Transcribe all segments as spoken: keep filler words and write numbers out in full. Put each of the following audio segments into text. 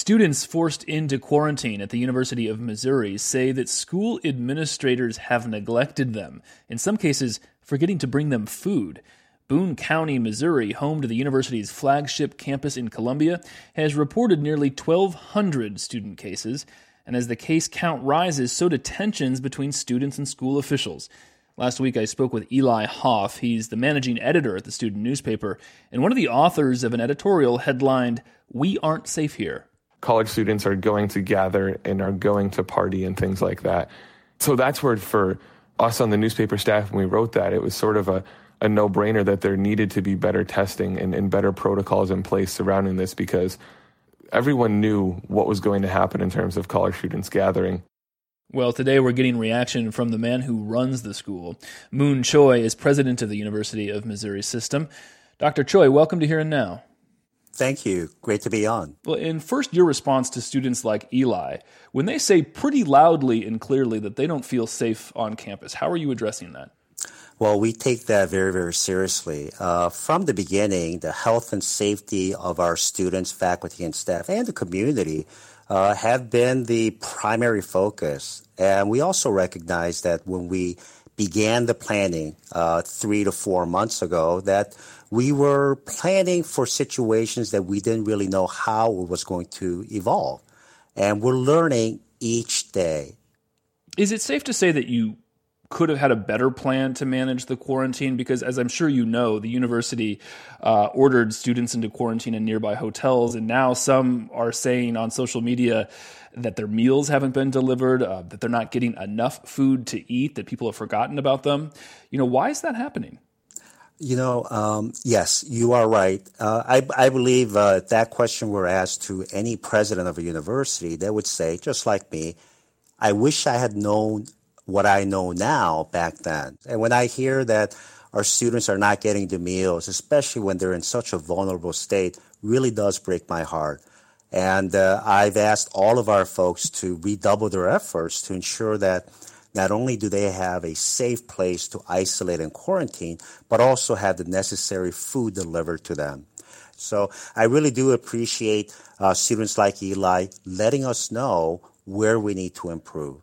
Students forced into quarantine at the University of Missouri say that school administrators have neglected them, in some cases forgetting to bring them food. Boone County, Missouri, home to the university's flagship campus in Columbia, has reported nearly twelve hundred student cases, and as the case count rises, so do tensions between students and school officials. Last week, I spoke with Eli Hoff. He's the managing editor at the student newspaper and one of the authors of an editorial headlined, "We Aren't Safe Here." College students are going to gather and are going to party and things like that. So that's where for us on the newspaper staff, when we wrote that, it was sort of a, a no-brainer that there needed to be better testing and, and better protocols in place surrounding this because everyone knew what was going to happen in terms of college students gathering. Well, today we're getting reaction from the man who runs the school. Moon Choi is president of the University of Missouri System. Doctor Choi, welcome to Here and Now. Thank you. Great to be on. Well, and first, your response to students like Eli. When they say pretty loudly and clearly that they don't feel safe on campus, how are you addressing that? Well, we take that very, very seriously. Uh, from the beginning, the health and safety of our students, faculty, and staff, and the community uh, have been the primary focus. And we also recognize that when we began the planning uh, three to four months ago, that we were planning for situations that we didn't really know how it was going to evolve. And we're learning each day. Is it safe to say that you could have had a better plan to manage the quarantine? Because as I'm sure you know, the university uh, ordered students into quarantine in nearby hotels, and now some are saying on social media that their meals haven't been delivered, uh, that they're not getting enough food to eat, that people have forgotten about them. You know, why is that happening? You know, um, yes, you are right. Uh, I, I believe uh, if that question were asked to any president of a university, they would say, just like me, I wish I had known what I know now back then. And when I hear that our students are not getting the meals, especially when they're in such a vulnerable state, really does break my heart. And uh, I've asked all of our folks to redouble their efforts to ensure that not only do they have a safe place to isolate and quarantine, but also have the necessary food delivered to them. So I really do appreciate uh, students like Eli letting us know where we need to improve.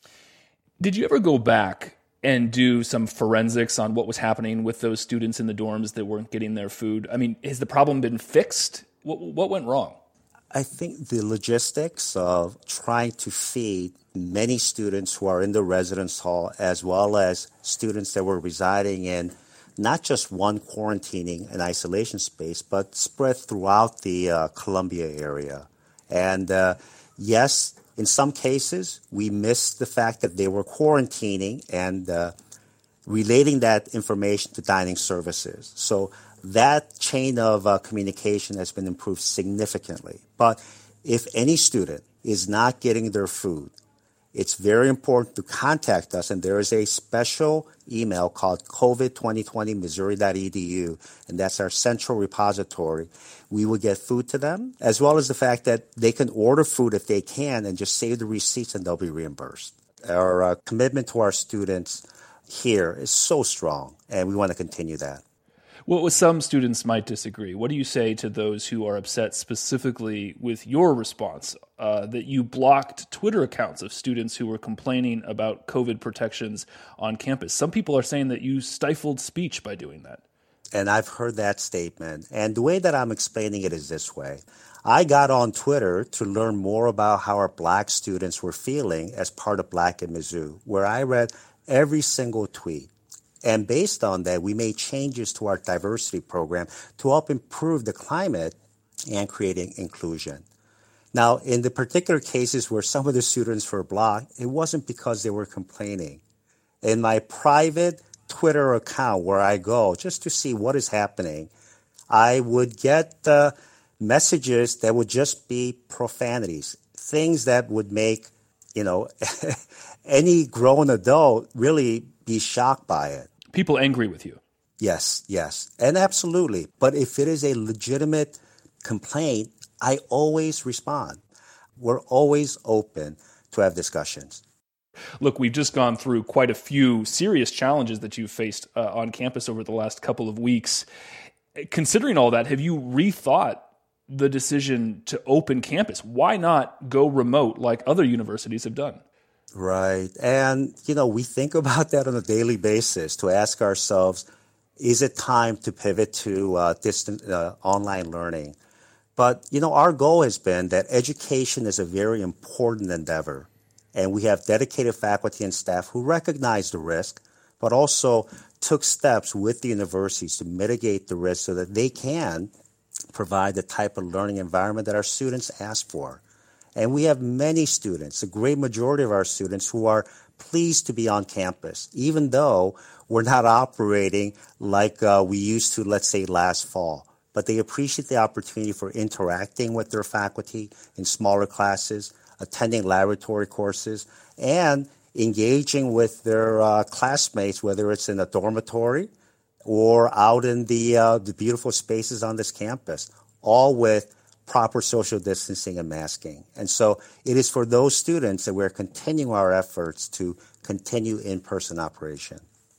Did you ever go back and do some forensics on what was happening with those students in the dorms that weren't getting their food? I mean, has the problem been fixed? What, what went wrong? I think the logistics of trying to feed many students who are in the residence hall, as well as students that were residing in not just one quarantining and isolation space, but spread throughout the uh, Columbia area. And uh, yes, in some cases, we missed the fact that they were quarantining and uh, relating that information to dining services. So that chain of uh, communication has been improved significantly. But if any student is not getting their food, it's very important to contact us, and there is a special email called covid twenty twenty missouri dot e d u, and that's our central repository. We will get food to them, as well as the fact that they can order food if they can and just save the receipts and they'll be reimbursed. Our uh, commitment to our students here is so strong, and we want to continue that. Well, some students might disagree. What do you say to those who are upset specifically with your response, uh, that you blocked Twitter accounts of students who were complaining about COVID protections on campus? Some people are saying that you stifled speech by doing that. And I've heard that statement. And the way that I'm explaining it is this way. I got on Twitter to learn more about how our black students were feeling as part of Black in Mizzou, where I read every single tweet. And based on that, we made changes to our diversity program to help improve the climate and creating inclusion. Now, in the particular cases where some of the students were blocked, it wasn't because they were complaining. In my private Twitter account where I go just to see what is happening, I would get uh, messages that would just be profanities, things that would make, you know, any grown adult really be shocked by it. People angry with you. Yes, yes, and absolutely. But if it is a legitimate complaint, I always respond. We're always open to have discussions. Look, we've just gone through quite a few serious challenges that you've faced uh, on campus over the last couple of weeks. Considering all that, have you rethought the decision to open campus? Why not go remote like other universities have done? Right. And, you know, we think about that on a daily basis to ask ourselves, is it time to pivot to uh, distant uh, online learning? But, you know, our goal has been that education is a very important endeavor. And we have dedicated faculty and staff who recognize the risk, but also took steps with the universities to mitigate the risk so that they can provide the type of learning environment that our students ask for. And we have many students, a great majority of our students, who are pleased to be on campus, even though we're not operating like uh, we used to, let's say, last fall. But they appreciate the opportunity for interacting with their faculty in smaller classes, attending laboratory courses, and engaging with their uh, classmates, whether it's in a dormitory or out in the uh, the beautiful spaces on this campus, all with proper social distancing and masking. And so it is for those students that we're continuing our efforts to continue in-person operation.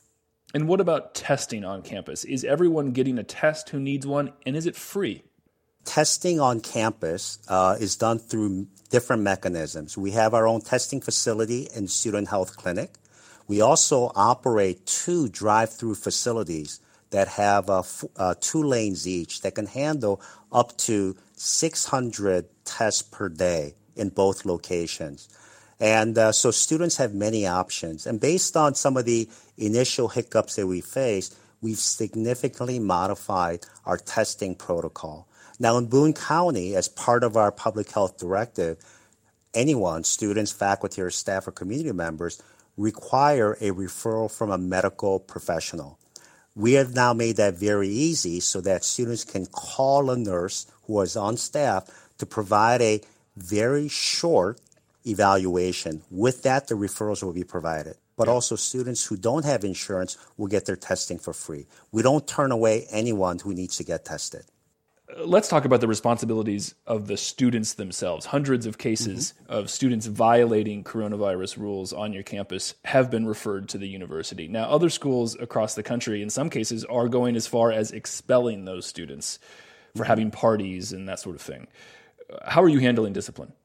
And what about testing on campus? Is everyone getting a test who needs one, and is it free? Testing on campus uh, is done through different mechanisms. We have our own testing facility and student health clinic. We also operate two drive-through facilities that have uh, f- uh, two lanes each that can handle up to six hundred tests per day in both locations. And uh, so students have many options. And based on some of the initial hiccups that we faced, we've significantly modified our testing protocol. Now, in Boone County, as part of our public health directive, anyone, students, faculty, or staff, or community members, require a referral from a medical professional. We have now made that very easy so that students can call a nurse who is on staff to provide a very short evaluation. With that, the referrals will be provided. But also students who don't have insurance will get their testing for free. We don't turn away anyone who needs to get tested. Let's talk about the responsibilities of the students themselves. Hundreds of cases mm-hmm. of students violating coronavirus rules on your campus have been referred to the university. Now, other schools across the country, in some cases, are going as far as expelling those students for mm-hmm. having parties and that sort of thing. How are you handling discipline?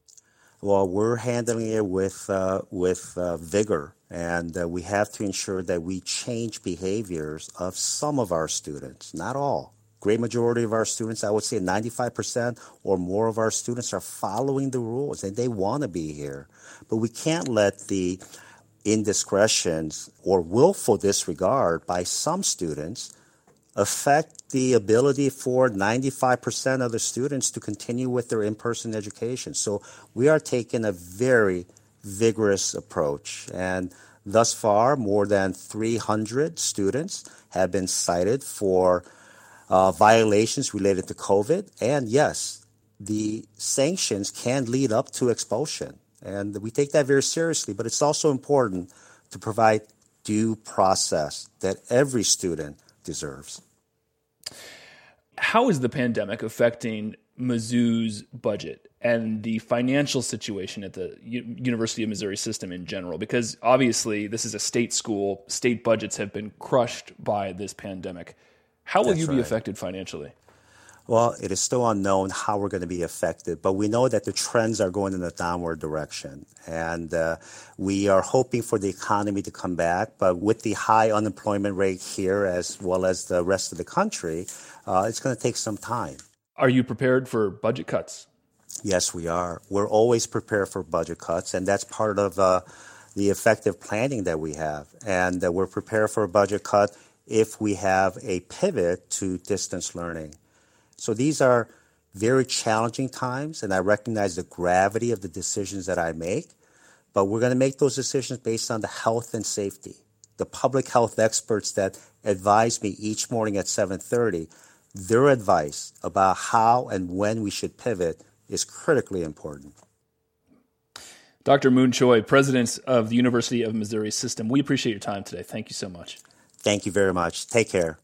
Well, we're handling it with uh, with uh, vigor, and uh, we have to ensure that we change behaviors of some of our students, not all. Great majority of our students, I would say ninety-five percent or more of our students are following the rules and they want to be here. But we can't let the indiscretions or willful disregard by some students affect the ability for ninety-five percent of the students to continue with their in-person education. So we are taking a very vigorous approach. And thus far, more than three hundred students have been cited for Uh, violations related to COVID. And yes, the sanctions can lead up to expulsion. And we take that very seriously. But it's also important to provide due process that every student deserves. How is the pandemic affecting Mizzou's budget and the financial situation at the U- University of Missouri system in general? Because obviously this is a state school. State budgets have been crushed by this pandemic. How will That's you be right. affected financially? Well, it is still unknown how we're going to be affected, but we know that the trends are going in a downward direction. And uh, we are hoping for the economy to come back, but with the high unemployment rate here as well as the rest of the country, uh, it's going to take some time. Are you prepared for budget cuts? Yes, we are. We're always prepared for budget cuts, and that's part of uh, the effective planning that we have. And uh, we're prepared for a budget cut if we have a pivot to distance learning. So these are very challenging times, and I recognize the gravity of the decisions that I make, but we're going to make those decisions based on the health and safety. The public health experts that advise me each morning at seven thirty, their advice about how and when we should pivot is critically important. Doctor Moon Choi, President of the University of Missouri System, we appreciate your time today. Thank you so much. Thank you very much. Take care.